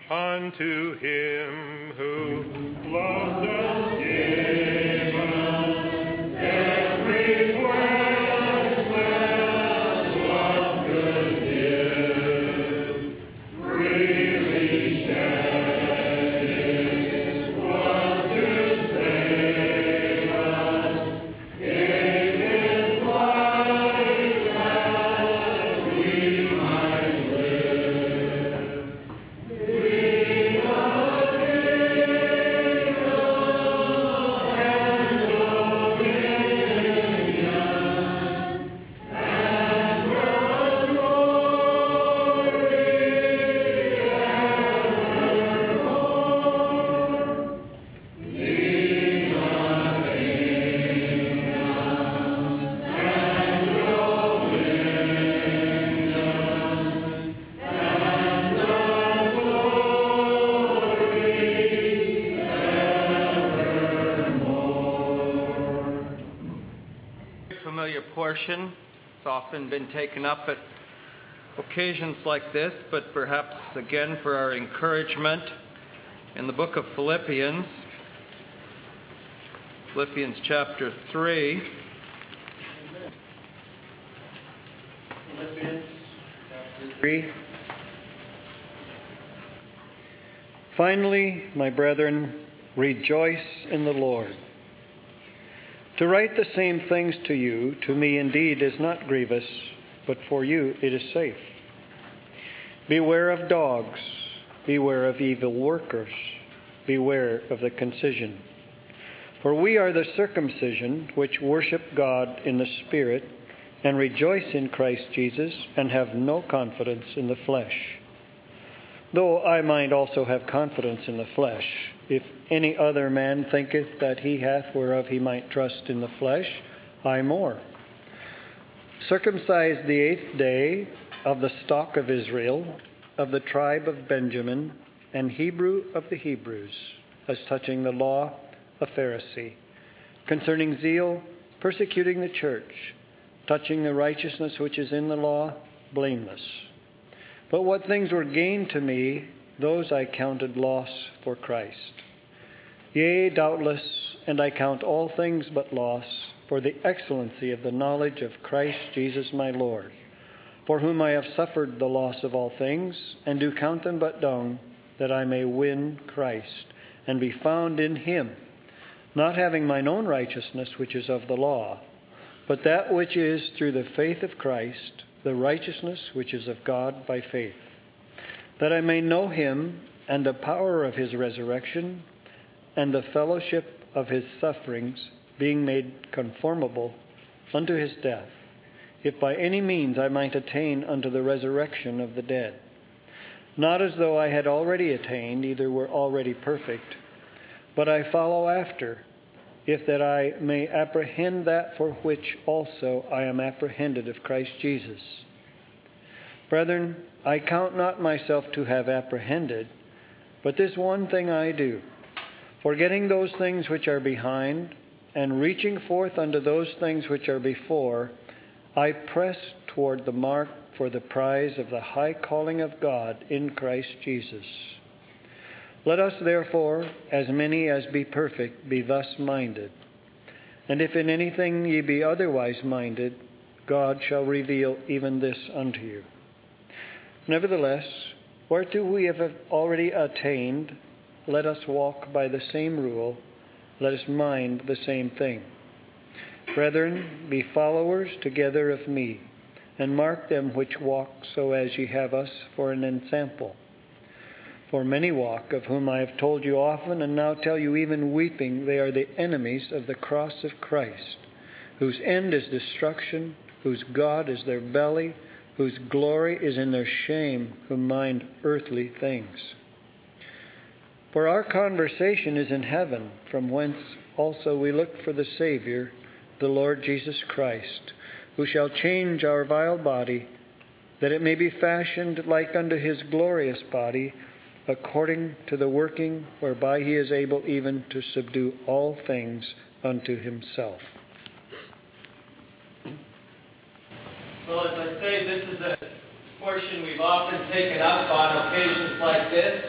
unto him who loves and gave us every blessed what good gift, freely shed his blood to save us, gave his life that we might live. We love familiar portion. It's often been taken up at occasions like this, but perhaps again for our encouragement in the book of Philippians. Philippians chapter 3. Philippians chapter 3. Finally, my brethren, rejoice in the Lord. To write the same things to you, to me indeed, is not grievous, but for you it is safe. Beware of dogs, beware of evil workers, beware of the concision. For we are the circumcision which worship God in the Spirit, and rejoice in Christ Jesus, and have no confidence in the flesh. Though I might also have confidence in the flesh, if any other man thinketh that he hath whereof he might trust in the flesh, I more. Circumcised the 8th day, of the stock of Israel, of the tribe of Benjamin, and Hebrew of the Hebrews, as touching the law, a Pharisee, concerning zeal, persecuting the church, touching the righteousness which is in the law, blameless. But what things were gained to me, those I counted loss for Christ. Yea, doubtless, and I count all things but loss, for the excellency of the knowledge of Christ Jesus my Lord, for whom I have suffered the loss of all things, and do count them but dung, that I may win Christ, and be found in him, not having mine own righteousness which is of the law, but that which is through the faith of Christ, the righteousness which is of God by faith, that I may know him and the power of his resurrection and the fellowship of his sufferings, being made conformable unto his death, if by any means I might attain unto the resurrection of the dead. Not as though I had already attained, either were already perfect, but I follow after, if that I may apprehend that for which also I am apprehended of Christ Jesus. Brethren, I count not myself to have apprehended, but this one thing I do, forgetting those things which are behind, and reaching forth unto those things which are before, I press toward the mark for the prize of the high calling of God in Christ Jesus. Let us therefore, as many as be perfect, be thus minded. And if in anything ye be otherwise minded, God shall reveal even this unto you. Nevertheless, whereto we have already attained, let us walk by the same rule, let us mind the same thing. Brethren, be followers together of me, and mark them which walk so as ye have us for an ensample. For many walk, of whom I have told you often, and now tell you even weeping, they are the enemies of the cross of Christ, whose end is destruction, whose God is their belly, whose glory is in their shame, who mind earthly things. For our conversation is in heaven, from whence also we look for the Savior, the Lord Jesus Christ, who shall change our vile body, that it may be fashioned like unto his glorious body, according to the working whereby he is able even to subdue all things unto himself. Well, as I say, this is a portion we've often taken up on occasions like this.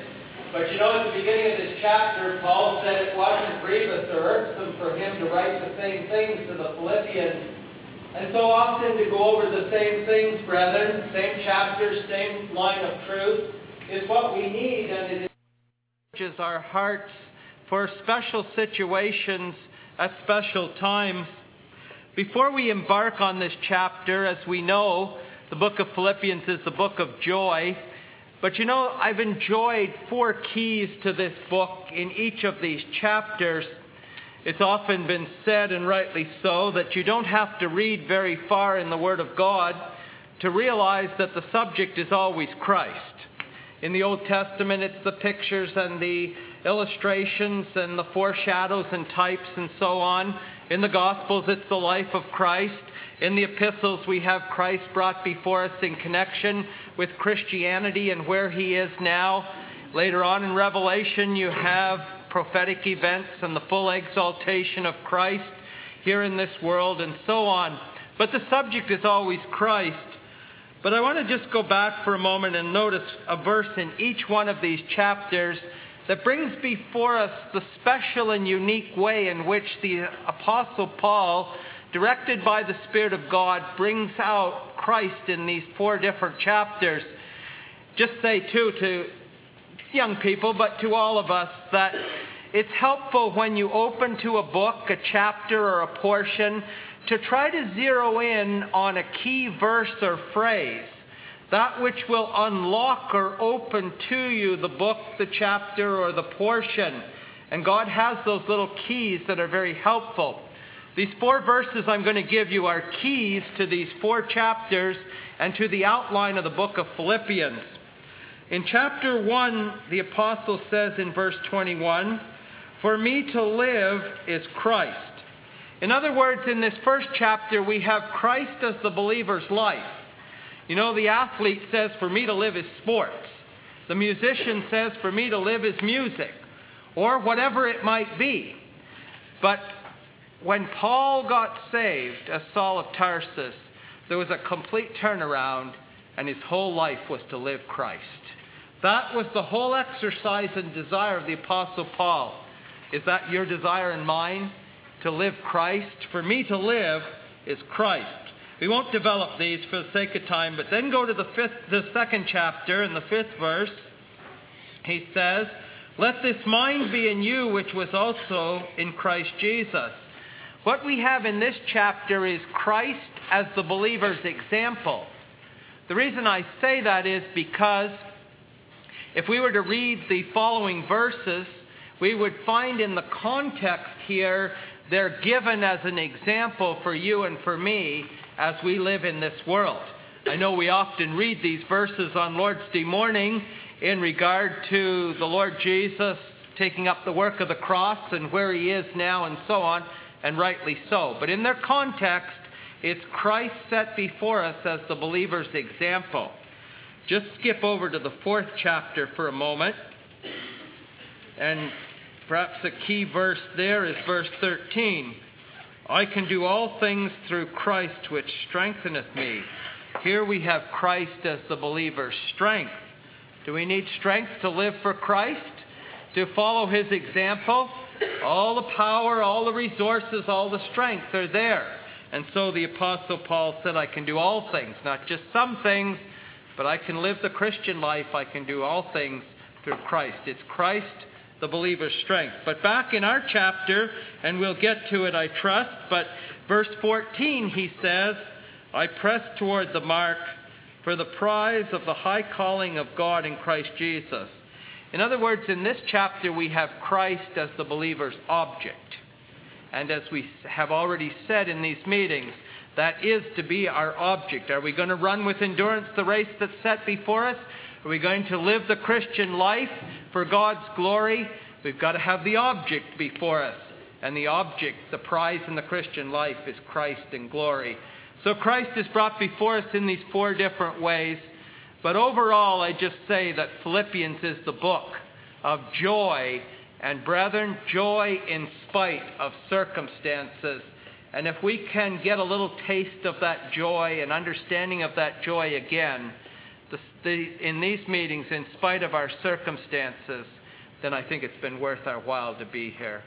But you know, at the beginning of this chapter, Paul said it wasn't grievous or irksome for him to write the same things to the Philippians. And so often to go over the same things, brethren, same chapters, same line of truth, is what we need, and it encourages our hearts for special situations at special times. Before we embark on this chapter, as we know, the book of Philippians is the book of joy. But you know, I've enjoyed 4 keys to this book in each of these chapters. It's often been said, and rightly so, that you don't have to read very far in the Word of God to realize that the subject is always Christ. In the Old Testament, it's the pictures and the illustrations and the foreshadows and types and so on. In the Gospels, it's the life of Christ. In the epistles, we have Christ brought before us in connection with Christianity and where he is now. Later on in Revelation, you have prophetic events and the full exaltation of Christ here in this world and so on. But the subject is always Christ. But I want to just go back for a moment and notice a verse in each one of these chapters that brings before us the special and unique way in which the Apostle Paul, directed by the Spirit of God, brings out Christ in these 4 different chapters. Just say, too, to young people, but to all of us, that it's helpful when you open to a book, a chapter, or a portion, to try to zero in on a key verse or phrase, that which will unlock or open to you the book, the chapter, or the portion. And God has those little keys that are very helpful. These 4 verses I'm going to give you are keys to these 4 chapters and to the outline of the book of Philippians. In chapter 1, the apostle says in verse 21, "For me to live is Christ." In other words, in this first chapter, we have Christ as the believer's life. You know, the athlete says, "For me to live is sports." The musician says, "For me to live is music," or whatever it might be. But when Paul got saved as Saul of Tarsus, there was a complete turnaround, and his whole life was to live Christ. That was the whole exercise and desire of the Apostle Paul. Is that your desire and mine? To live Christ? For me to live is Christ. We won't develop these for the sake of time, but then go to the second chapter in the 5th verse. He says, "Let this mind be in you, which was also in Christ Jesus." What we have in this chapter is Christ as the believer's example. The reason I say that is because if we were to read the following verses, we would find in the context here they're given as an example for you and for me as we live in this world. I know we often read these verses on Lord's Day morning in regard to the Lord Jesus taking up the work of the cross and where he is now and so on, and rightly so. But in their context, it's Christ set before us as the believer's example. Just skip over to the 4th chapter for a moment. And perhaps a key verse there is verse 13. "I can do all things through Christ which strengtheneth me." Here we have Christ as the believer's strength. Do we need strength to live for Christ? To follow his example? All the power, all the resources, all the strength are there. And so the Apostle Paul said, "I can do all things," not just some things, but I can live the Christian life. I can do all things through Christ. It's Christ, the believer's strength. But back in our chapter, and we'll get to it, I trust, but verse 14, he says, "I press toward the mark for the prize of the high calling of God in Christ Jesus." In other words, in this chapter, we have Christ as the believer's object. And as we have already said in these meetings, that is to be our object. Are we going to run with endurance the race that's set before us? Are we going to live the Christian life for God's glory? We've got to have the object before us. And the object, the prize in the Christian life, is Christ in glory. So Christ is brought before us in these 4 different ways. But overall, I just say that Philippians is the book of joy. And brethren, joy in spite of circumstances. And if we can get a little taste of that joy and understanding of that joy again, in these meetings, in spite of our circumstances, then I think it's been worth our while to be here.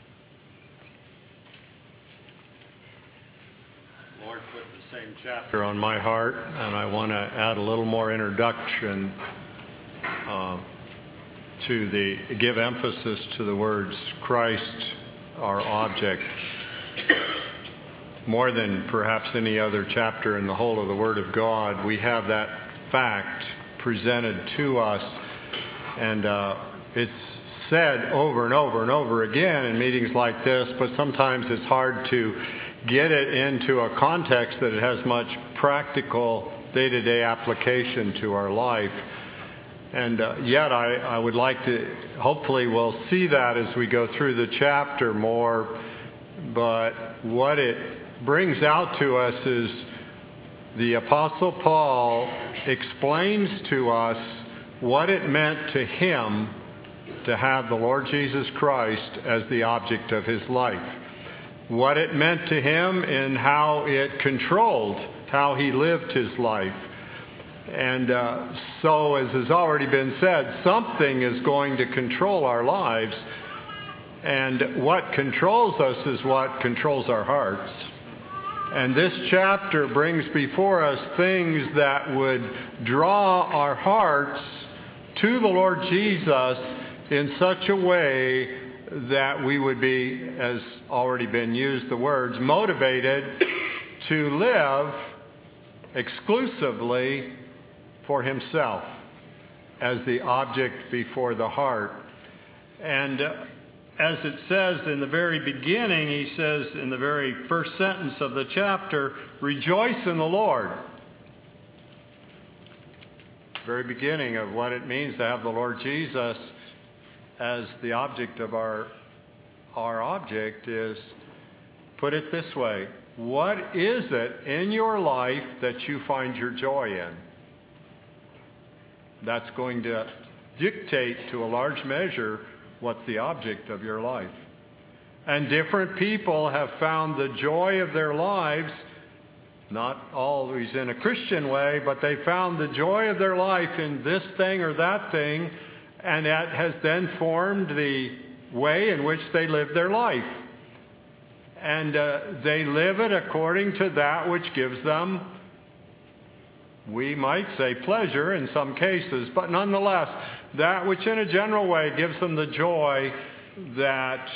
Lord put the same chapter on my heart, and I want to add a little more introduction give emphasis to the words Christ, our object. More than perhaps any other chapter in the whole of the Word of God, we have that fact presented to us, and it's said over and over and over again in meetings like this, but sometimes it's hard to get it into a context that it has much practical day-to-day application to our life. And yet I would like to, hopefully we'll see that as we go through the chapter more, but what it brings out to us is the Apostle Paul explains to us what it meant to him to have the Lord Jesus Christ as the object of his life. What it meant to him and how it controlled how he lived his life. And so, as has already been said, something is going to control our lives. And what controls us is what controls our hearts. And this chapter brings before us things that would draw our hearts to the Lord Jesus in such a way that we would be, as already been used the words, motivated to live exclusively for himself as the object before the heart. And as it says in the very beginning, he says in the very first sentence of the chapter, rejoice in the Lord. Very beginning of what it means to have the Lord Jesus as the object of our object is, put it this way, what is it in your life that you find your joy in? That's going to dictate to a large measure what's the object of your life. And different people have found the joy of their lives, not always in a Christian way, but they found the joy of their life in this thing or that thing, and that has then formed the way in which they live their life. And they live it according to that which gives them, we might say, pleasure in some cases, but nonetheless, that which in a general way gives them the joy that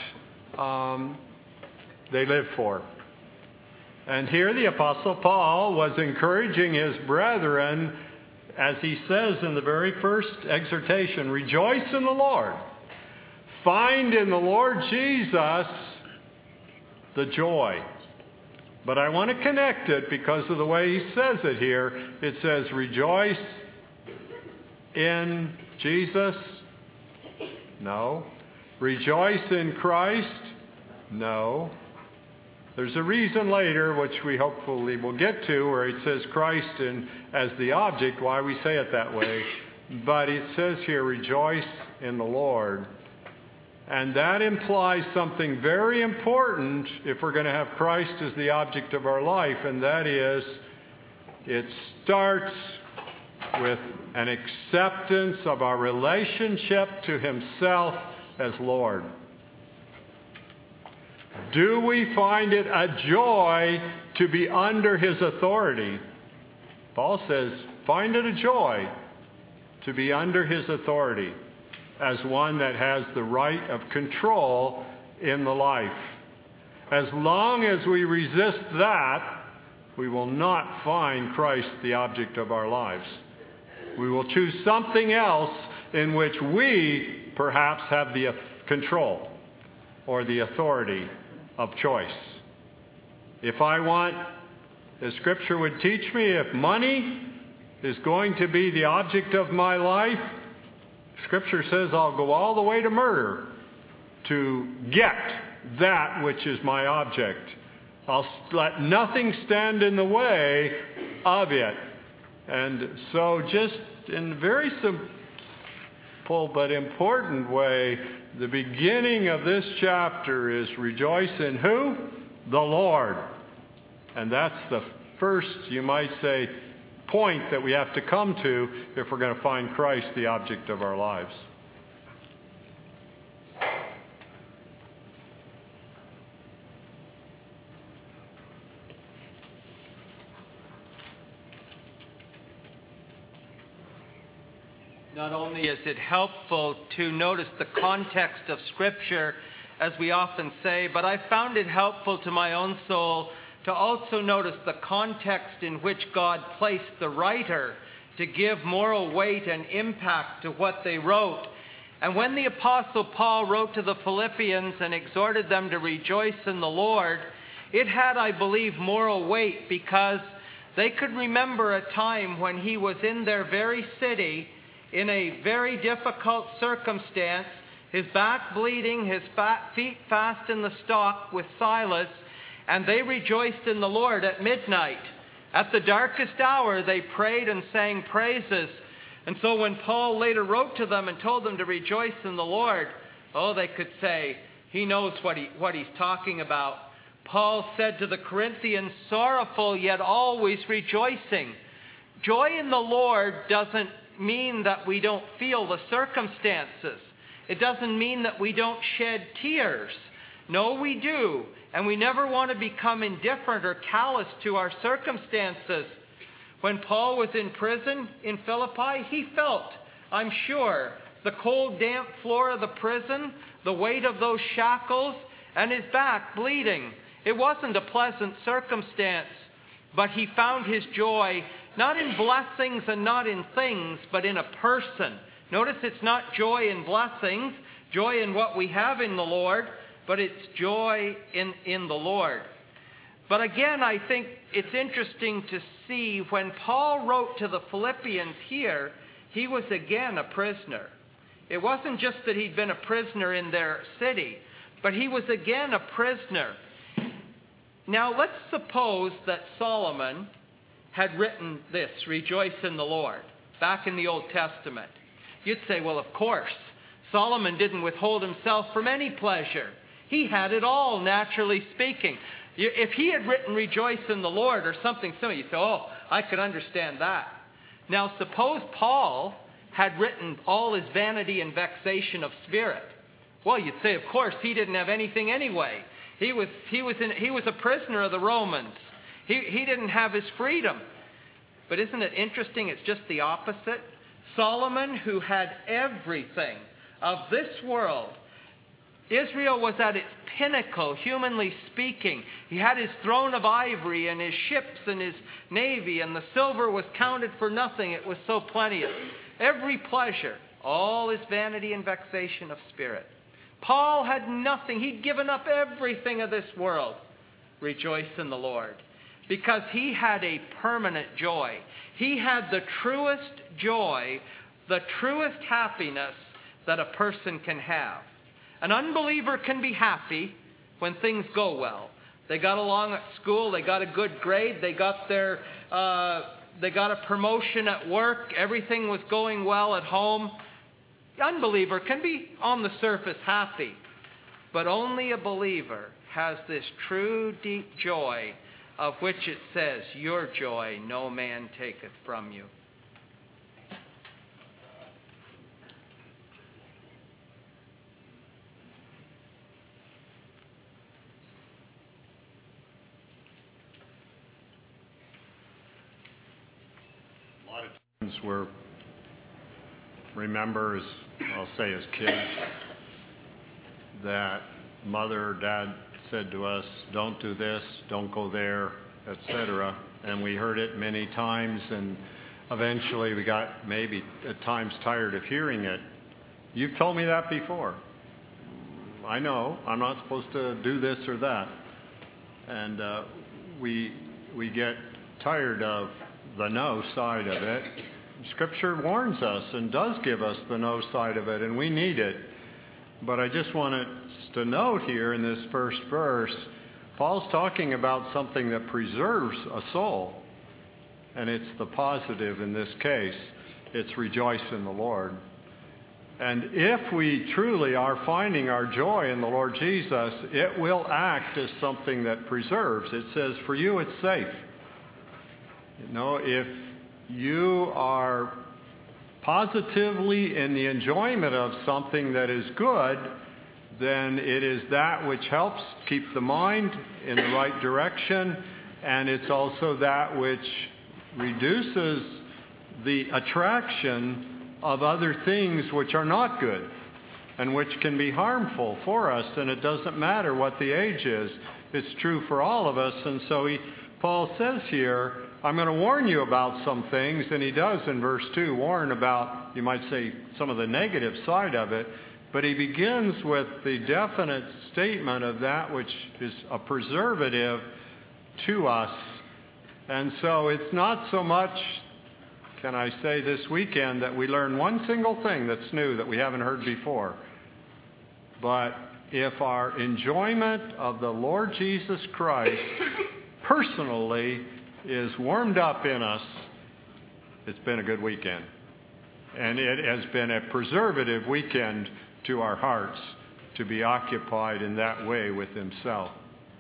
they live for. And here the Apostle Paul was encouraging his brethren, as he says in the very first exhortation, rejoice in the Lord. Find in the Lord Jesus the joy. But I want to connect it because of the way he says it here. It says, rejoice in Jesus? No. Rejoice in Christ? No. There's a reason later, which we hopefully will get to, where it says Christ as the object, why we say it that way. But it says here, rejoice in the Lord. And that implies something very important if we're going to have Christ as the object of our life, and that is, it starts with an acceptance of our relationship to himself as Lord. Do we find it a joy to be under his authority? Paul says, find it a joy to be under his authority as one that has the right of control in the life. As long as we resist that, we will not find Christ the object of our lives. We will choose something else in which we perhaps have the control or the authority of choice. If I want, as Scripture would teach me, if money is going to be the object of my life, Scripture says I'll go all the way to murder to get that which is my object. I'll let nothing stand in the way of it. And so just in a very simple but important way, the beginning of this chapter is rejoice in who? The Lord. And that's the first, you might say, point that we have to come to if we're going to find Christ the object of our lives. Not only is it helpful to notice the context of Scripture, as we often say, but I found it helpful to my own soul to also notice the context in which God placed the writer to give moral weight and impact to what they wrote. And when the Apostle Paul wrote to the Philippians and exhorted them to rejoice in the Lord, it had, I believe, moral weight because they could remember a time when he was in their very city in a very difficult circumstance, his back bleeding, his feet fast in the stock with Silas, and they rejoiced in the Lord at midnight. At the darkest hour, they prayed and sang praises. And so when Paul later wrote to them and told them to rejoice in the Lord, they could say, he knows what he's talking about. Paul said to the Corinthians, sorrowful yet always rejoicing. Joy in the Lord doesn't mean that we don't feel the circumstances. It doesn't mean that we don't shed tears. No, we do. And we never want to become indifferent or callous to our circumstances. When Paul was in prison in Philippi, he felt, I'm sure, the cold, damp floor of the prison, the weight of those shackles, and his back bleeding. It wasn't a pleasant circumstance, but he found his joy not in blessings and not in things, but in a person. Notice it's not joy in blessings, joy in what we have in the Lord, but it's joy in the Lord. But again, I think it's interesting to see when Paul wrote to the Philippians here, he was again a prisoner. It wasn't just that he'd been a prisoner in their city, but he was again a prisoner. Now, let's suppose that Solomon had written this, rejoice in the Lord, back in the Old Testament. You'd say, well, of course, Solomon didn't withhold himself from any pleasure. He had it all, naturally speaking. If he had written rejoice in the Lord or something similar, you'd say, I could understand that. Now, suppose Paul had written all his vanity and vexation of spirit. Well, you'd say, of course, he didn't have anything anyway. He was a prisoner of the Romans. He didn't have his freedom. But isn't it interesting? It's just the opposite. Solomon, who had everything of this world, Israel was at its pinnacle, humanly speaking. He had his throne of ivory and his ships and his navy, and the silver was counted for nothing. It was so plenteous. Every pleasure, all his vanity and vexation of spirit. Paul had nothing. He'd given up everything of this world. Rejoice in the Lord. Because he had a permanent joy. He had the truest joy, the truest happiness that a person can have. An unbeliever can be happy when things go well. They got along at school, they got a good grade, they got a promotion at work, everything was going well at home. The unbeliever can be on the surface happy, but only a believer has this true deep joy of which it says, your joy no man taketh from you. A lot of times we're remember, as kids, that mother or dad said to us, don't do this, don't go there, etc. And we heard it many times, and eventually we got maybe at times tired of hearing it. You've told me that before. I know I'm not supposed to do this or that. And we get tired of the no side of it. Scripture warns us and does give us the no side of it, and we need it. But I just want us to note here in this first verse, Paul's talking about something that preserves a soul. And it's the positive in this case. It's rejoice in the Lord. And if we truly are finding our joy in the Lord Jesus, it will act as something that preserves. It says, for you it's safe. If you are positively in the enjoyment of something that is good, then it is that which helps keep the mind in the right direction, and it's also that which reduces the attraction of other things which are not good and which can be harmful for us. And it doesn't matter what the age is. It's true for all of us. And so Paul says here, I'm going to warn you about some things. And he does in verse 2 warn about, you might say, some of the negative side of it. But he begins with the definite statement of that which is a preservative to us. And so it's not so much, can I say this weekend, that we learn one single thing that's new that we haven't heard before. But if our enjoyment of the Lord Jesus Christ personally is warmed up in us, it's been a good weekend. And it has been a preservative weekend to our hearts to be occupied in that way with Himself.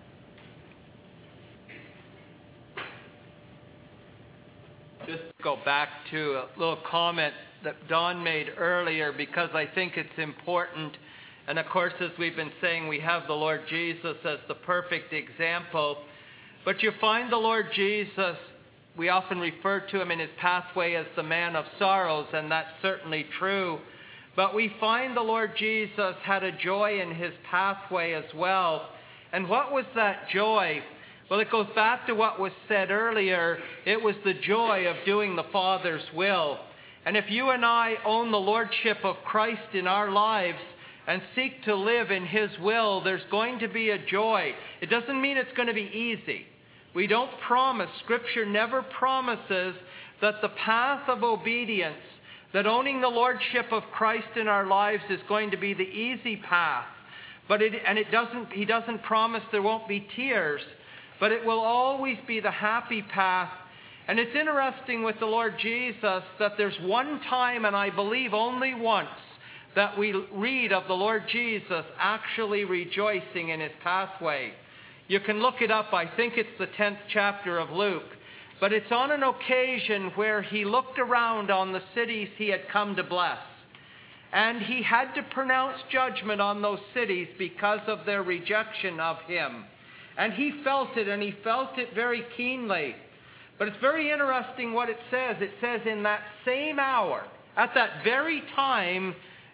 Just go back to a little comment that Don made earlier, because I think it's important. And of course, as we've been saying, we have the Lord Jesus as the perfect example. But you find the Lord Jesus, we often refer to Him in His pathway as the man of sorrows, and that's certainly true. But we find the Lord Jesus had a joy in His pathway as well. And what was that joy? Well, it goes back to what was said earlier. It was the joy of doing the Father's will. And if you and I own the Lordship of Christ in our lives and seek to live in His will, there's going to be a joy. It doesn't mean it's going to be easy. We don't promise, Scripture never promises that the path of obedience, that owning the Lordship of Christ in our lives is going to be the easy path. But He doesn't promise there won't be tears. But it will always be the happy path. And it's interesting with the Lord Jesus that there's one time, and I believe only once, that we read of the Lord Jesus actually rejoicing in His pathway. You can look it up. I think it's the 10th chapter of Luke. But it's on an occasion where He looked around on the cities He had come to bless. And He had to pronounce judgment on those cities because of their rejection of Him. And He felt it, and He felt it very keenly. But it's very interesting what it says. It says in that same hour, at that very time,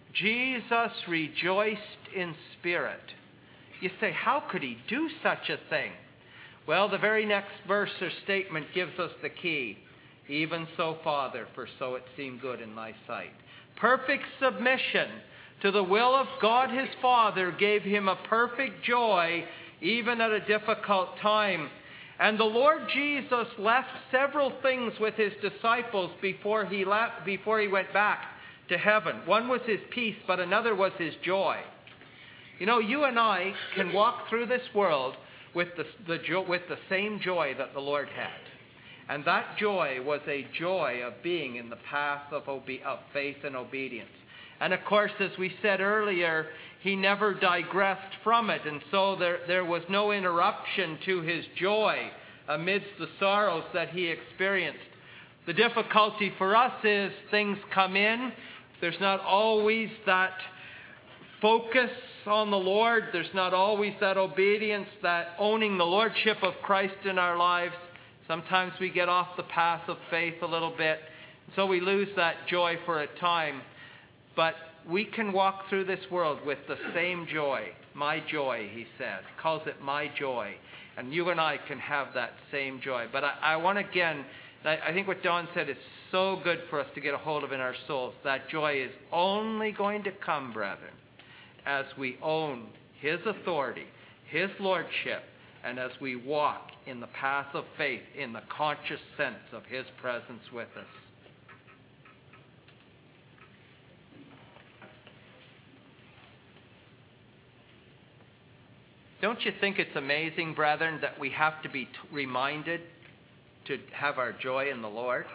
Jesus rejoiced in spirit. You say, how could He do such a thing? Well, the very next verse or statement gives us the key. Even so, Father, for so it seemed good in Thy sight. Perfect submission to the will of God His Father gave Him a perfect joy even at a difficult time. And the Lord Jesus left several things with His disciples before He went back to heaven. One was His peace, but another was His joy. You know, you and I can walk through this world with the same joy that the Lord had. And that joy was a joy of being in the path of faith and obedience. And of course, as we said earlier, He never digressed from it. And so there was no interruption to His joy amidst the sorrows that He experienced. The difficulty for us is things come in. There's not always that focus on the Lord. There's not always that obedience, that owning the Lordship of Christ in our lives. Sometimes we get off the path of faith a little bit. So we lose that joy for a time. But we can walk through this world with the same joy. My joy, He said. He calls it my joy. And you and I can have that same joy. But I want again, I think what Don said is so good for us to get a hold of in our souls. That joy is only going to come, brethren, as we own His authority, His lordship, and as we walk in the path of faith in the conscious sense of His presence with us. Don't you think it's amazing, brethren, that we have to be reminded to have our joy in the Lord?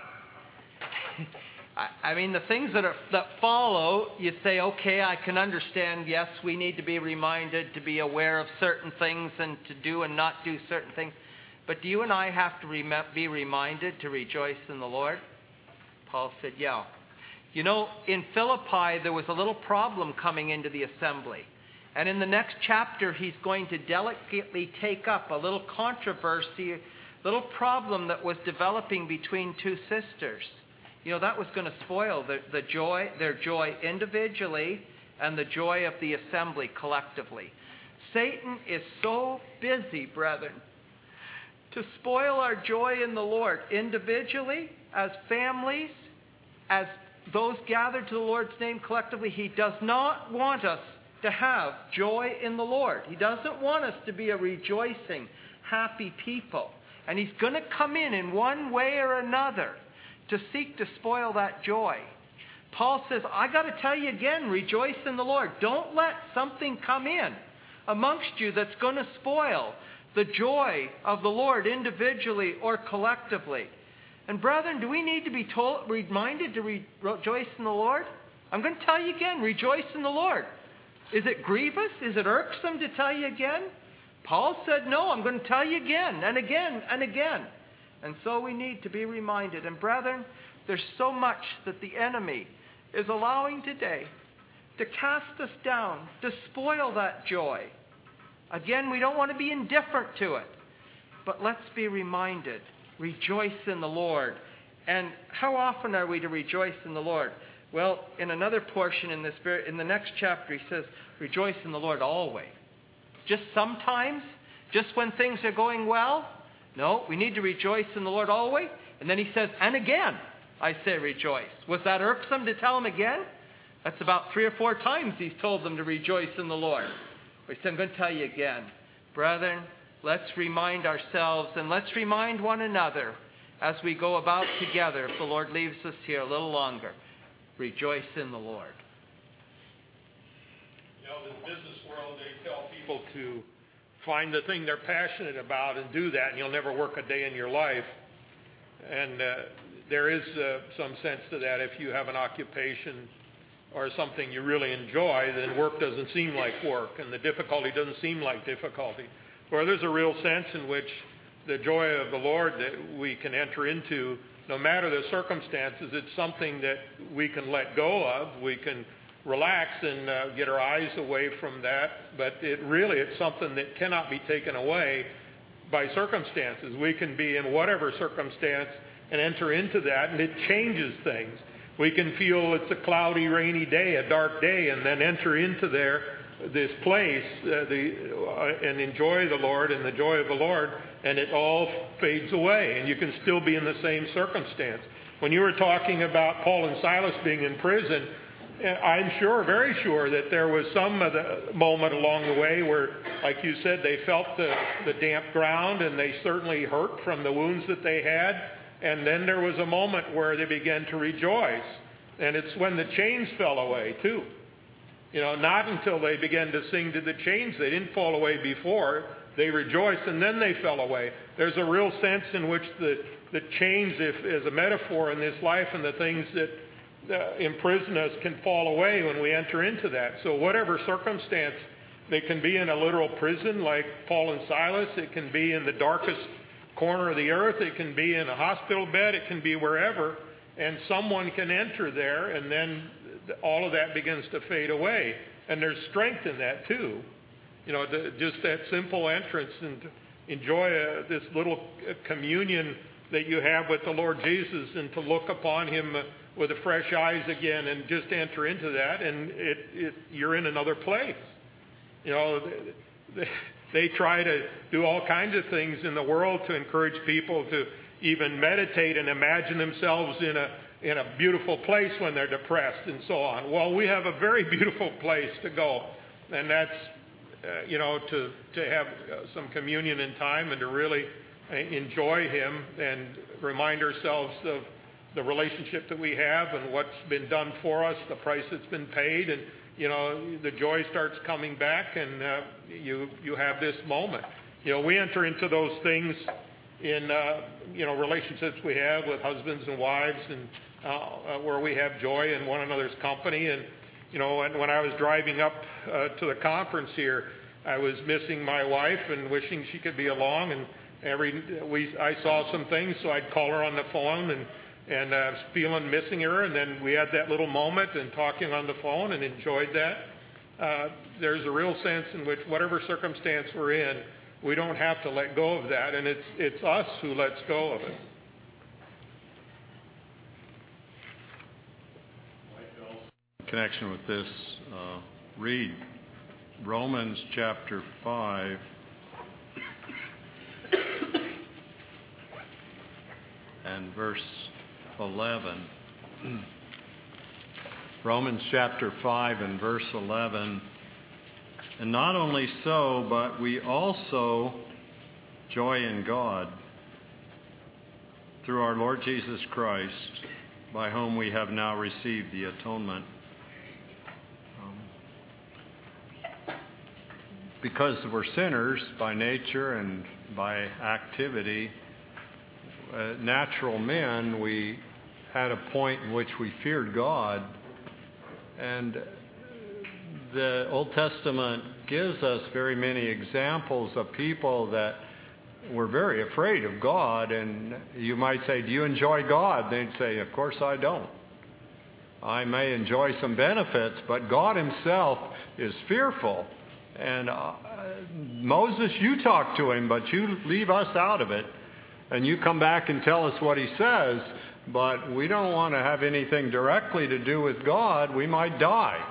I mean, the things that follow, you say, okay, I can understand. Yes, we need to be reminded to be aware of certain things and to do and not do certain things. But do you and I have to be reminded to rejoice in the Lord? Paul said, yeah. You know, in Philippi, there was a little problem coming into the assembly. And in the next chapter, he's going to delicately take up a little controversy, little problem that was developing between two sisters. that was going to spoil their joy individually and the joy of the assembly collectively. Satan is so busy, brethren, to spoil our joy in the Lord individually, as families, as those gathered to the Lord's name collectively. He does not want us to have joy in the Lord. He doesn't want us to be a rejoicing, happy people. And he's going to come in one way or another to seek to spoil that joy. Paul says, I got to tell you again, rejoice in the Lord. Don't let something come in amongst you that's going to spoil the joy of the Lord individually or collectively. And brethren, do we need to be reminded to rejoice in the Lord? I'm going to tell you again, rejoice in the Lord. Is it grievous? Is it irksome to tell you again? Paul said, no, I'm going to tell you again and again and again. And so we need to be reminded. And brethren, there's so much that the enemy is allowing today to cast us down, to spoil that joy. Again, we don't want to be indifferent to it. But let's be reminded, rejoice in the Lord. And how often are we to rejoice in the Lord? Well, in another portion in the next chapter, he says, rejoice in the Lord always. Just sometimes? Just when things are going well? No, we need to rejoice in the Lord always. And then he says, and again, I say rejoice. Was that irksome to tell him again? That's about 3 or 4 times he's told them to rejoice in the Lord. But he said, I'm going to tell you again. Brethren, let's remind ourselves and let's remind one another as we go about together, if the Lord leaves us here a little longer. Rejoice in the Lord. In the business world, they tell people to find the thing they're passionate about and do that, and you'll never work a day in your life. And there is some sense to that. If you have an occupation or something you really enjoy, then work doesn't seem like work, and the difficulty doesn't seem like difficulty. Where there's a real sense in which the joy of the Lord that we can enter into, no matter the circumstances, it's something that we can let go of. We can relax and get our eyes away from that. But it's something that cannot be taken away by circumstances. We can be in whatever circumstance and enter into that, and it changes things. We can feel it's a cloudy, rainy day, a dark day, and then enter into this place and enjoy the Lord and the joy of the Lord, and it all fades away, and you can still be in the same circumstance. When you were talking about Paul and Silas being in prison, I'm sure, very sure, that there was some moment along the way where, like you said, they felt the damp ground, and they certainly hurt from the wounds that they had. And then there was a moment where they began to rejoice. And it's when the chains fell away, too. Not until they began to sing to the chains. They didn't fall away before. They rejoiced, and then they fell away. There's a real sense in which the chains, as a metaphor in this life, and the things that imprison us can fall away when we enter into that. So whatever circumstance, they can be in a literal prison like Paul and Silas. It can be in the darkest corner of the earth. It can be in a hospital bed. It can be wherever. And someone can enter there, and then all of that begins to fade away. And there's strength in that too. Just that simple entrance and to enjoy this little communion that you have with the Lord Jesus, and to look upon Him with fresh eyes again, and just enter into that, and you're in another place. They try to do all kinds of things in the world to encourage people to even meditate and imagine themselves in a beautiful place when they're depressed and so on. Well, we have a very beautiful place to go, and that's to have some communion in time and to really enjoy Him and remind ourselves of the relationship that we have and what's been done for us, the price that's been paid, and the joy starts coming back, and you have this moment. We enter into those things in relationships we have with husbands and wives, and where we have joy in one another's company. And when I was driving up to the conference here, I was missing my wife and wishing she could be along. And I saw some things, so I'd call her on the phone and I was feeling missing her, and then we had that little moment and talking on the phone and enjoyed that. There's a real sense in which whatever circumstance we're in, we don't have to let go of that, and it's us who lets go of it. connection with this, read Romans chapter 5. And verse 11. Romans chapter 5 and verse 11. And not only so, but we also joy in God through our Lord Jesus Christ, by whom we have now received the atonement. Because we're sinners by nature and by activity, natural men, we had a point in which we feared God. And the Old Testament gives us very many examples of people that were very afraid of God. And you might say, do you enjoy God? They'd say, of course I don't. I may enjoy some benefits, but God himself is fearful. And Moses, you talk to him, but you leave us out of it. And you come back and tell us what he says, but we don't want to have anything directly to do with God. We might die.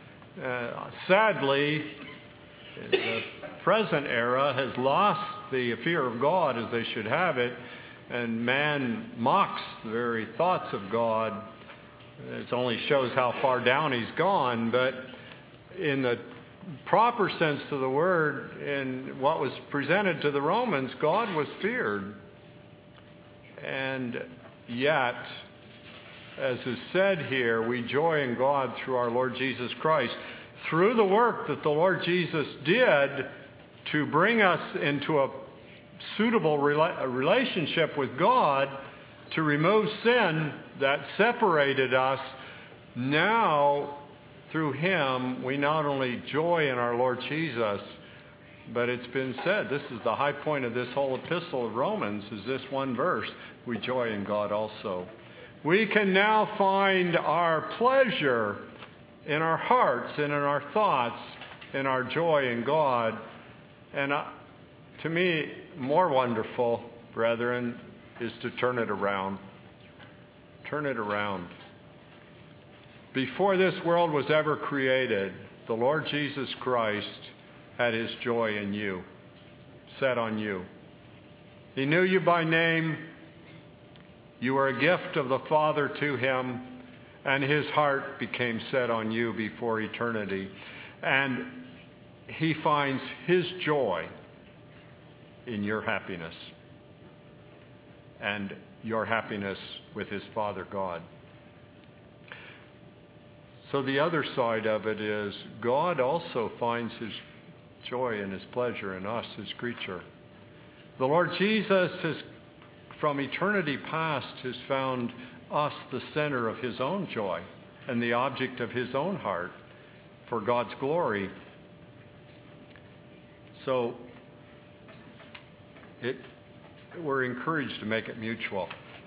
Sadly, the present era has lost the fear of God as they should have it, and man mocks the very thoughts of God. It only shows how far down he's gone, but in the proper sense of the word, in what was presented to the Romans, God was feared. And yet, as is said here, we joy in God through our Lord Jesus Christ. Through the work that the Lord Jesus did to bring us into a suitable relationship with God, to remove sin that separated us, now through him we not only joy in our Lord Jesus, but it's been said, this is the high point of this whole epistle of Romans, is this one verse, we joy in God also. We can now find our pleasure in our hearts and in our thoughts, in our joy in God. And to me, more wonderful, brethren, is to turn it around. Turn it around. Before this world was ever created, the Lord Jesus Christ had his joy in you, set on you. He knew you by name. You were a gift of the Father to him, and his heart became set on you before eternity. And he finds his joy in your happiness and your happiness with his Father God. So the other side of it is God also finds his joy and his pleasure in us, his creature. The Lord Jesus has, from eternity past, has found us the center of his own joy and the object of his own heart for God's glory. So we're encouraged to make it mutual.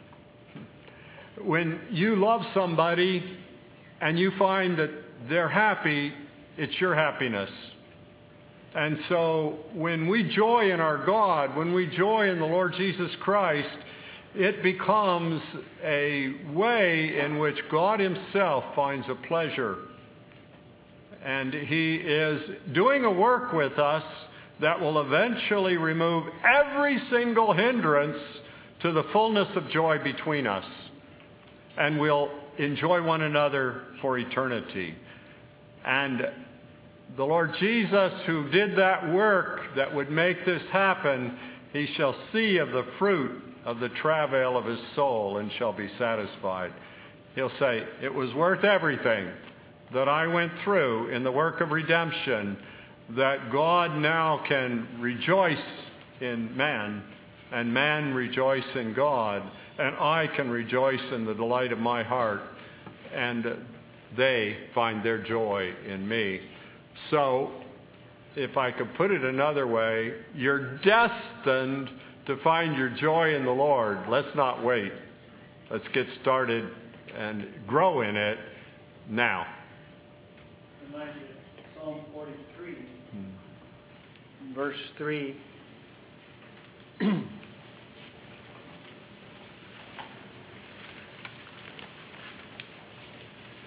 When you love somebody and you find that they're happy, it's your happiness. And so when we joy in our God, when we joy in the Lord Jesus Christ, it becomes a way in which God himself finds a pleasure. And he is doing a work with us that will eventually remove every single hindrance to the fullness of joy between us. And we'll enjoy one another for eternity. And the Lord Jesus, who did that work that would make this happen, he shall see of the fruit of the travail of his soul and shall be satisfied. He'll say, it was worth everything that I went through in the work of redemption, that God now can rejoice in man, and man rejoice in God, and I can rejoice in the delight of my heart, and they find their joy in me. So, if I could put it another way, you're destined to find your joy in the Lord. Let's not wait. Let's get started and grow in it now. Remind you of Psalm 43, verse 3.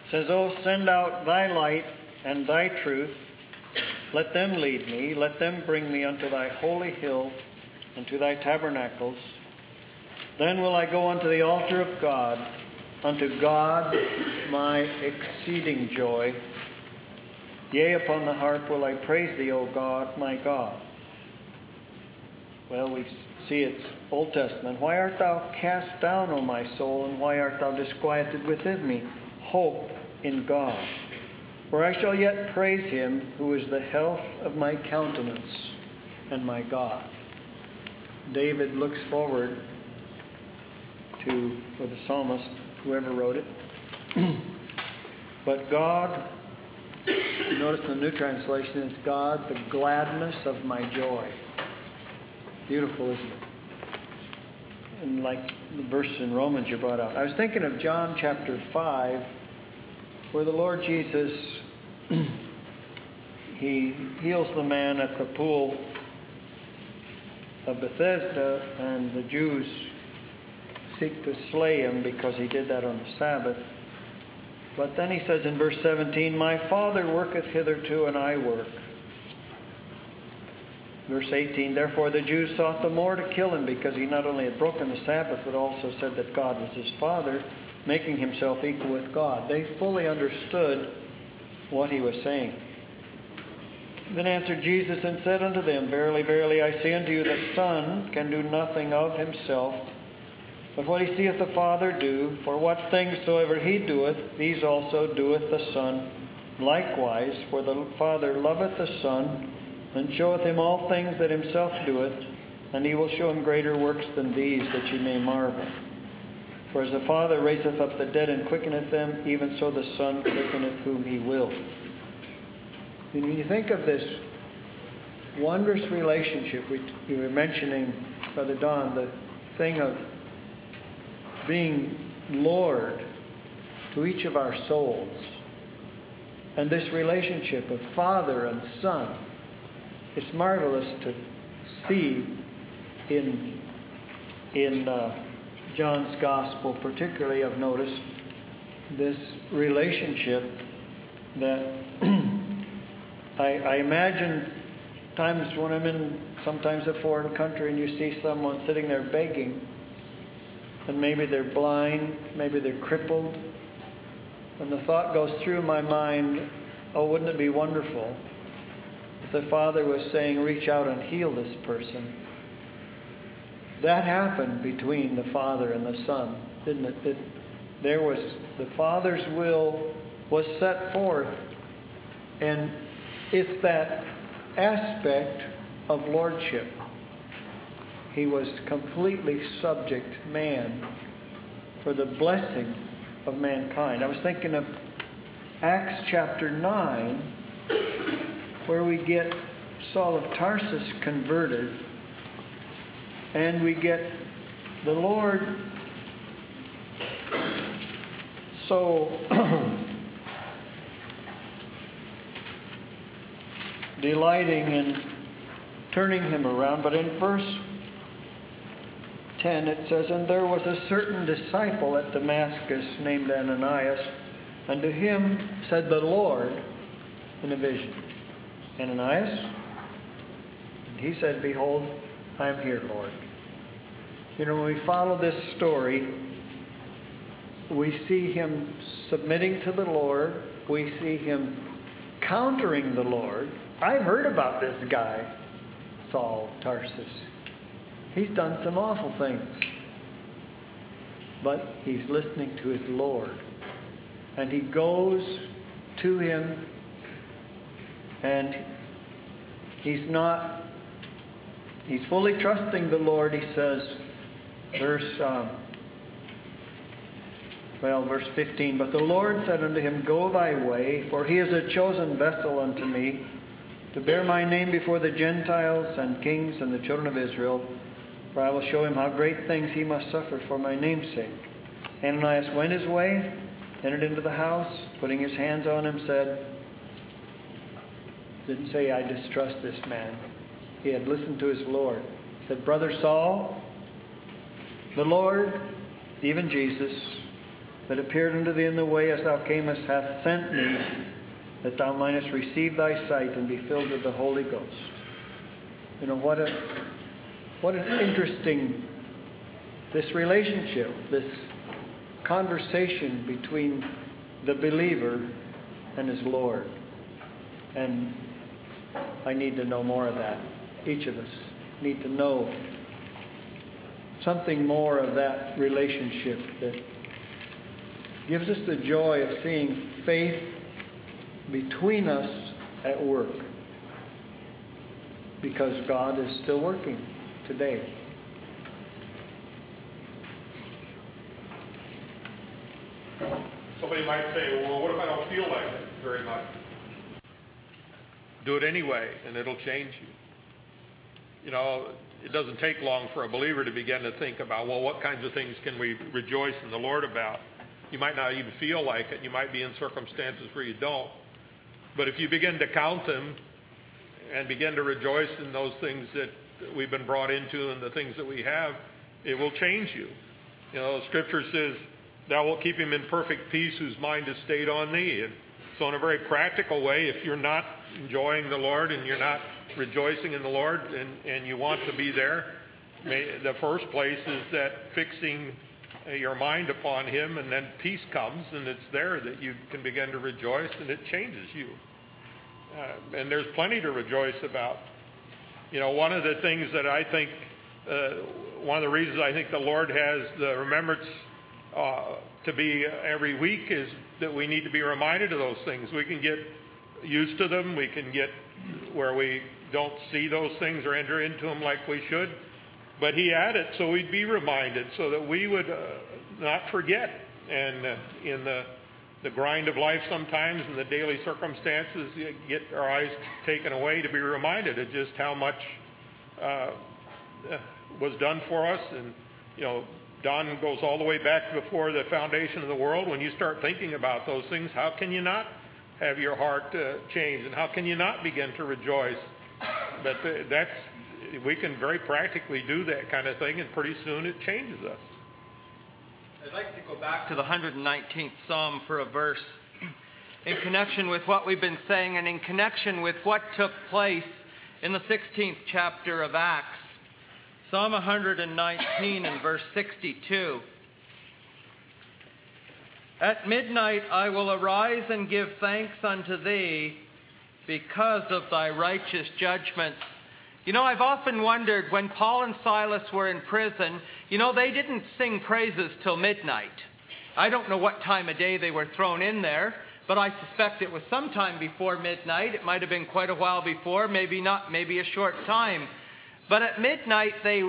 says, "Oh, send out thy light and thy truth. Let them lead me. Let them bring me unto thy holy hill and to thy tabernacles. Then will I go unto the altar of God, unto God my exceeding joy. Yea, upon the harp will I praise thee, O God, my God." Well, we see it's Old Testament. "Why art thou cast down, O my soul, and why art thou disquieted within me? Hope in God. For I shall yet praise him who is the health of my countenance and my God." David looks forward to, or the psalmist, whoever wrote it. But God, notice in the New Translation, it's God, the gladness of my joy. Beautiful, isn't it? And like the verse in Romans you brought out. I was thinking of John chapter 5, where the Lord Jesus, he heals the man at the pool of Bethesda, and the Jews seek to slay him because he did that on the Sabbath. But then he says in verse 17, "My Father worketh hitherto, and I work." Verse 18, "Therefore the Jews sought the more to kill him, because he not only had broken the Sabbath, but also said that God was his Father, making himself equal with God." They fully understood what he was saying. Then answered Jesus and said unto them, "Verily, verily, I say unto you, the Son can do nothing of himself, but what he seeth the Father do. For what things soever he doeth, these also doeth the Son likewise. For the Father loveth the Son, and showeth him all things that himself doeth, and he will show him greater works than these, that ye may marvel. For as the Father raiseth up the dead and quickeneth them, even so the Son quickeneth whom he will." And when you think of this wondrous relationship, you were mentioning, Brother Don, the thing of being Lord to each of our souls, and this relationship of Father and Son. It's marvelous to see in John's Gospel, particularly. I've noticed this relationship that I imagine times when I'm in sometimes a foreign country and you see someone sitting there begging, and maybe they're blind, maybe they're crippled, and the thought goes through my mind, oh, wouldn't it be wonderful if the Father was saying, reach out and heal this person. That happened between the Father and the Son, didn't it? There was the Father's will was set forth, and it's that aspect of lordship. He was completely subject man for the blessing of mankind. I was thinking of Acts chapter 9, where we get Saul of Tarsus converted, and we get the Lord so delighting in turning him around. But in verse 10 it says, "And there was a certain disciple at Damascus named Ananias, and to him said the Lord in a vision, Ananias? And he said, Behold, I am here, Lord." You know, when we follow this story, we see him submitting to the Lord. We see him countering the Lord. I've heard about this guy, Saul of Tarsus. He's done some awful things. But he's listening to his Lord. And he goes to him, and he's fully trusting the Lord. He says, verse 15, "But the Lord said unto him, Go thy way, for he is a chosen vessel unto me, to bear my name before the Gentiles and kings and the children of Israel. For I will show him how great things he must suffer for my name's sake." Ananias went his way, entered into the house, putting his hands on him, didn't say, "I distrust this man." He had listened to his Lord. He said, "Brother Saul, the Lord, even Jesus, that appeared unto thee in the way as thou camest hath sent me, that thou mightest receive thy sight and be filled with the Holy Ghost. You know, what an interesting, this relationship, this conversation between the believer and his Lord. And I need to know more of that. Each of us need to know something more of that relationship that gives us the joy of seeing faith between us at work, because God is still working today. Somebody might say, well, what if I don't feel like it very much? Do it anyway, and it'll change you. You know, it doesn't take long for a believer to begin to think about, well, what kinds of things can we rejoice in the Lord about? You might not even feel like it. You might be in circumstances where you don't. But if you begin to count them and begin to rejoice in those things that we've been brought into and the things that we have, it will change you. You know, Scripture says, thou wilt keep him in perfect peace whose mind is stayed on thee. And so in a very practical way, if you're not enjoying the Lord and you're not rejoicing in the Lord and you want to be there, the first place is that fixing your mind upon him, and then peace comes, and it's there that you can begin to rejoice, and it changes you. And there's plenty to rejoice about. You know, one of the things that I think, one of the reasons I think the Lord has the remembrance to be every week is that we need to be reminded of those things. We can get used to them. We can get where we don't see those things or enter into them like we should. But he added so we'd be reminded, so that we would not forget. And in the grind of life sometimes, in the daily circumstances, you get our eyes taken away to be reminded of just how much was done for us. And, you know, Don goes all the way back before the foundation of the world. When you start thinking about those things, how can you not have your heart change? And how can you not begin to rejoice? But we can very practically do that kind of thing, and pretty soon it changes us. I'd like to go back to the 119th Psalm for a verse in connection with what we've been saying and in connection with what took place in the 16th chapter of Acts. Psalm 119 and verse 62. At midnight I will arise and give thanks unto thee because of thy righteous judgments. You know, I've often wondered, when Paul and Silas were in prison, you know, they didn't sing praises till midnight. I don't know what time of day they were thrown in there, but I suspect it was sometime before midnight. It might have been quite a while before, maybe not, maybe a short time. But at midnight they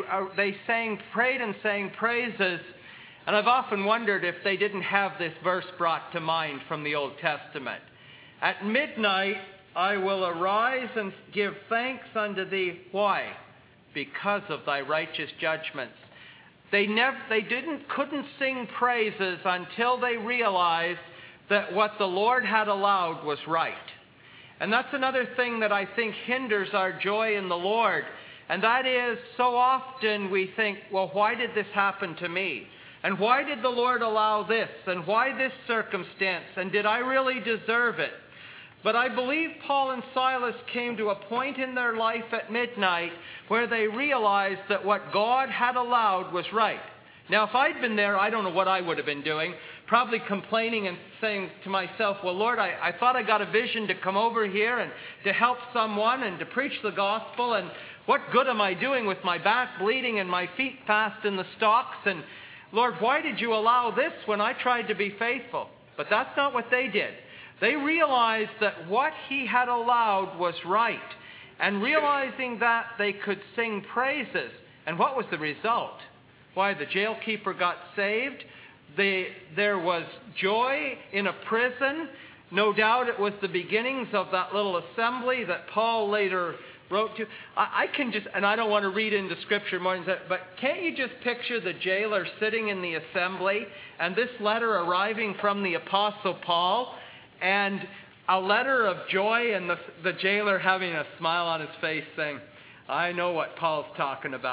prayed and sang praises. And I've often wondered if they didn't have this verse brought to mind from the Old Testament. At midnight I will arise and give thanks unto thee. Why? Because of thy righteous judgments. They couldn't sing praises until they realized that what the Lord had allowed was right. And that's another thing that I think hinders our joy in the Lord. And that is, so often we think, well, why did this happen to me? And why did the Lord allow this? And why this circumstance? And did I really deserve it? But I believe Paul and Silas came to a point in their life at midnight where they realized that what God had allowed was right. Now, if I'd been there, I don't know what I would have been doing. Probably complaining and saying to myself, well, Lord, I thought I got a vision to come over here and to help someone and to preach the gospel. And what good am I doing with my back bleeding and my feet fast in the stocks? And Lord, why did you allow this when I tried to be faithful? But that's not what they did. They realized that what he had allowed was right. And realizing that, they could sing praises. And what was the result? Why, the jailkeeper got saved. There was joy in a prison. No doubt it was the beginnings of that little assembly that Paul later wrote to. I can just, and I don't want to read into Scripture more than that, but can't you just picture the jailer sitting in the assembly and this letter arriving from the Apostle Paul? And a letter of joy, and the jailer having a smile on his face saying, I know what Paul's talking about.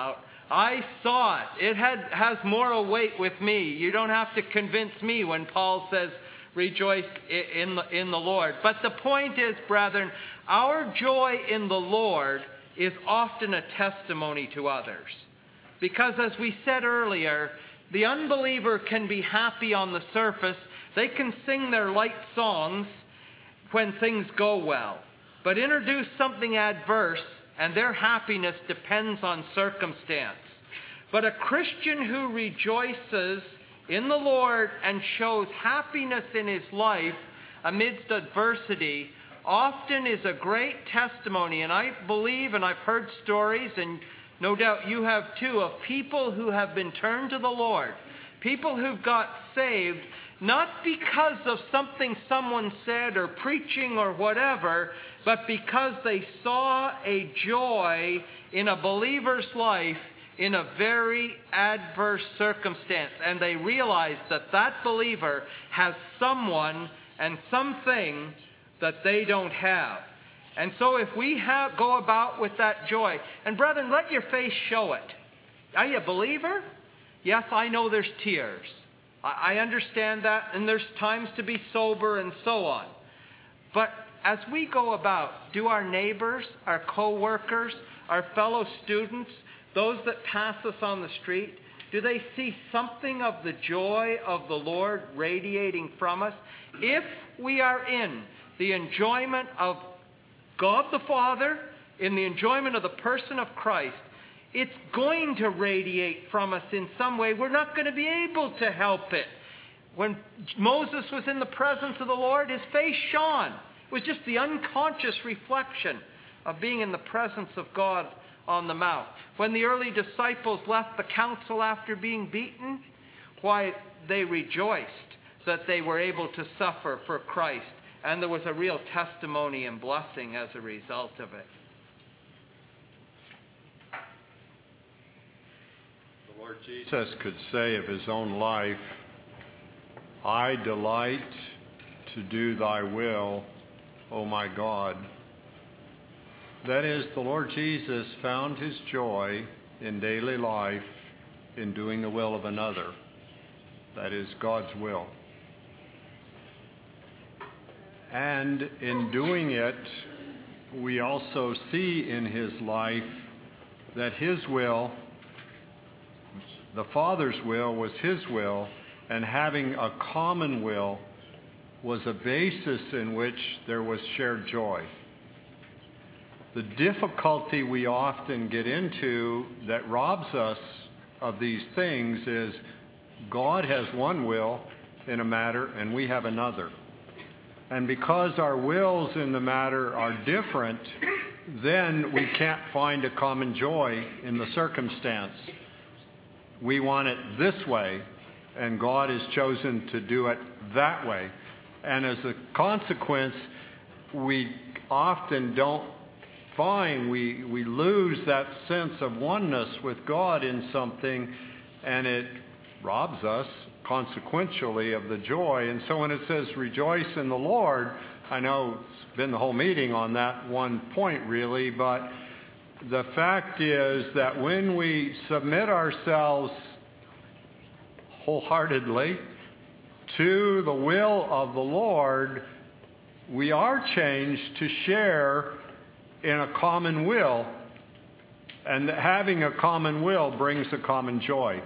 I saw it. It has moral weight with me. You don't have to convince me when Paul says, rejoice in the Lord. But the point is, brethren, our joy in the Lord is often a testimony to others. Because as we said earlier, the unbeliever can be happy on the surface. They can sing their light songs when things go well. But introduce something adverse, and their happiness depends on circumstance. But a Christian who rejoices in the Lord and shows happiness in his life amidst adversity often is a great testimony. And I believe, and I've heard stories, and no doubt you have too, of people who have been turned to the Lord. People who've got saved, not because of something someone said or preaching or whatever, but because they saw a joy in a believer's life in a very adverse circumstance. And they realized that that believer has someone and something that they don't have. And so if we go about with that joy, and brethren, let your face show it. Are you a believer? Yes, I know there's tears. I understand that, and there's times to be sober and so on. But as we go about, do our neighbors, our co-workers, our fellow students, those that pass us on the street, do they see something of the joy of the Lord radiating from us? If we are in the enjoyment of God the Father, in the enjoyment of the person of Christ, it's going to radiate from us in some way. We're not going to be able to help it. When Moses was in the presence of the Lord, his face shone. It was just the unconscious reflection of being in the presence of God on the mount. When the early disciples left the council after being beaten, why, they rejoiced that they were able to suffer for Christ. And there was a real testimony and blessing as a result of it. The Lord Jesus could say of his own life, I delight to do thy will, O my God. That is, the Lord Jesus found his joy in daily life in doing the will of another. That is God's will. And in doing it, we also see in his life that his will, the Father's will, was his will, and having a common will was a basis in which there was shared joy. The difficulty we often get into that robs us of these things is God has one will in a matter and we have another. And because our wills in the matter are different, then we can't find a common joy in the circumstance. We want it this way, and God has chosen to do it that way. And as a consequence, we often don't find, we lose that sense of oneness with God in something, and it robs us consequentially of the joy. And so when it says rejoice in the Lord, I know it's been the whole meeting on that one point really, but the fact is that when we submit ourselves wholeheartedly to the will of the Lord, we are changed to share in a common will, and having a common will brings a common joy.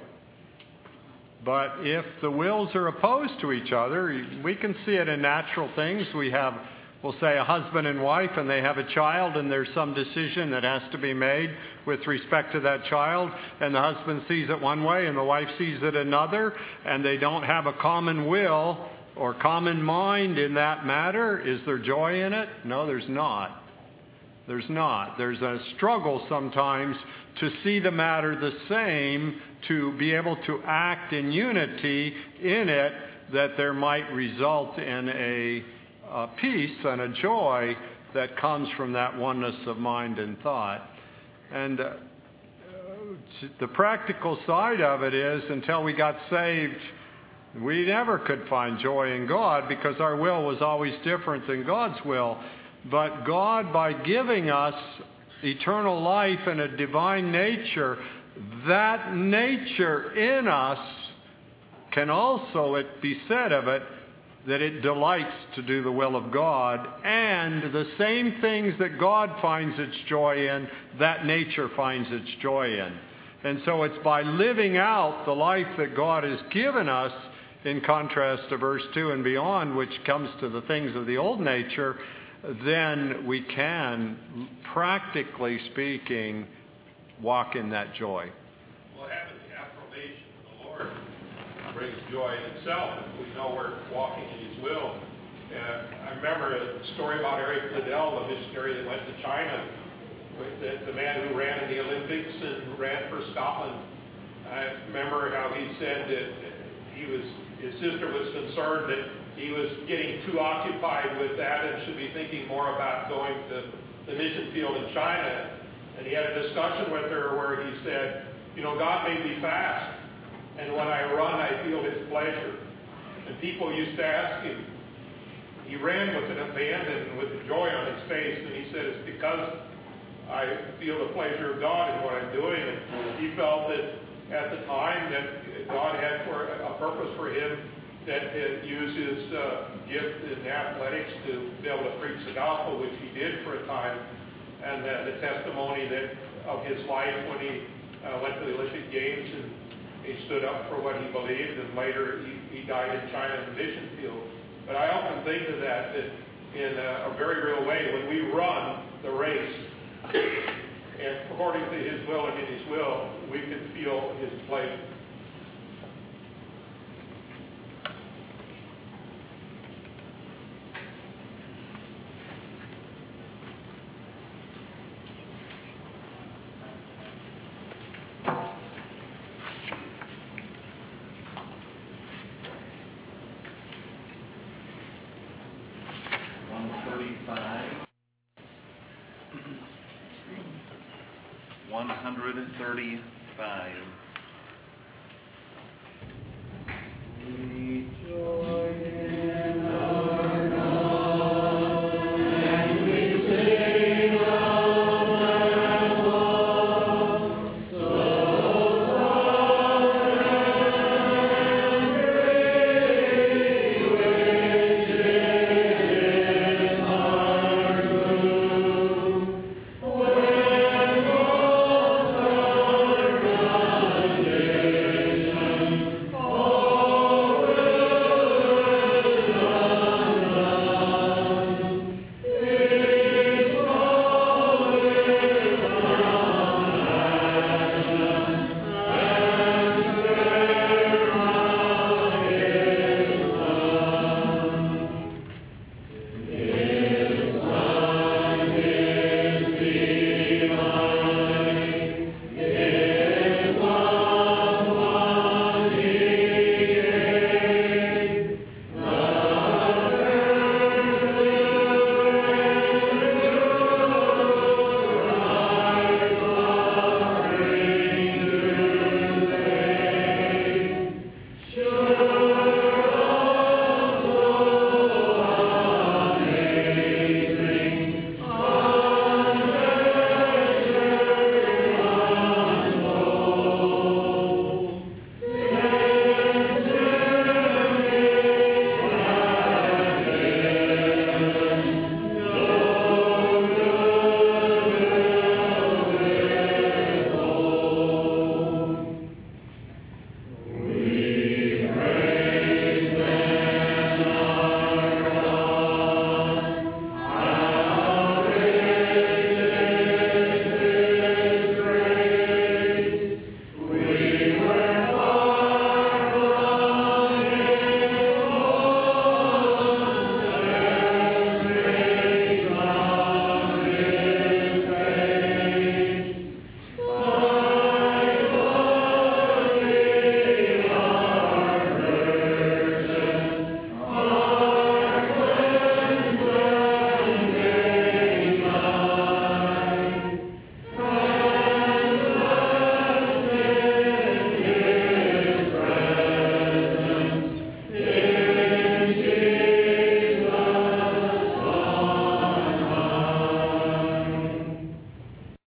But if the wills are opposed to each other, we can see it in natural things. We'll say a husband and wife, and they have a child, and there's some decision that has to be made with respect to that child, and the husband sees it one way and the wife sees it another, and they don't have a common will or common mind in that matter. Is there joy in it? No, there's not. There's not. There's a struggle sometimes to see the matter the same, to be able to act in unity in it, that there might result in a peace and a joy that comes from that oneness of mind and thought. And the practical side of it is, until we got saved, we never could find joy in God because our will was always different than God's will. But God, by giving us eternal life and a divine nature, that nature in us can also, it be said of it, that it delights to do the will of God, and the same things that God finds its joy in, that nature finds its joy in. And so it's by living out the life that God has given us, in contrast to verse 2 and beyond, which comes to the things of the old nature, then we can, practically speaking, walk in that joy. Well, having the approbation of the Lord brings joy in itself if we know we're walking in His will. I remember a story about Eric Liddell, the missionary that went to China, the man who ran in the Olympics and ran for Scotland. I remember how he said that his sister was concerned that he was getting too occupied with that and should be thinking more about going to the mission field in China. And he had a discussion with her where he said, God made me fast, and when I run, I feel His pleasure. And people used to ask him, he ran with an abandon, with a joy on his face, and he said, it's because I feel the pleasure of God in what I'm doing. And he felt that at the time that God had a purpose for him, that use his gift in athletics to be able to preach the gospel, which he did for a time, and the testimony of his life when he went to the Olympic Games and he stood up for what he believed, and later he died in China in the mission field. But I often think of that in a very real way. When we run the race, and according to His will and in His will, we can feel His pleasure. $135.